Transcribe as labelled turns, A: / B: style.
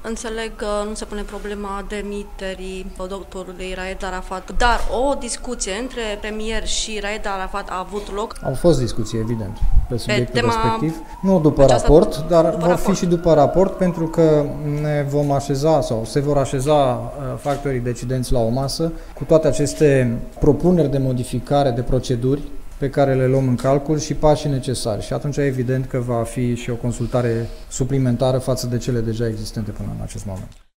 A: Înțeleg că nu se pune problema demiterii doctorului Raed Arafat, dar o discuție între premier și Raed Arafat a avut loc?
B: Au fost discuții, evident, pe subiectul respectiv. Nu după
A: aceasta,
B: raport, dar
A: după
B: vor
A: raport.
B: fi și după raport, pentru că ne vom așeza sau se vor așeza factorii decidenți la o masă cu toate aceste propuneri de modificare de proceduri pe care le luăm în calcul și pașii necesari. Și atunci e evident că va fi și o consultare suplimentară față de cele deja existente până în acest moment.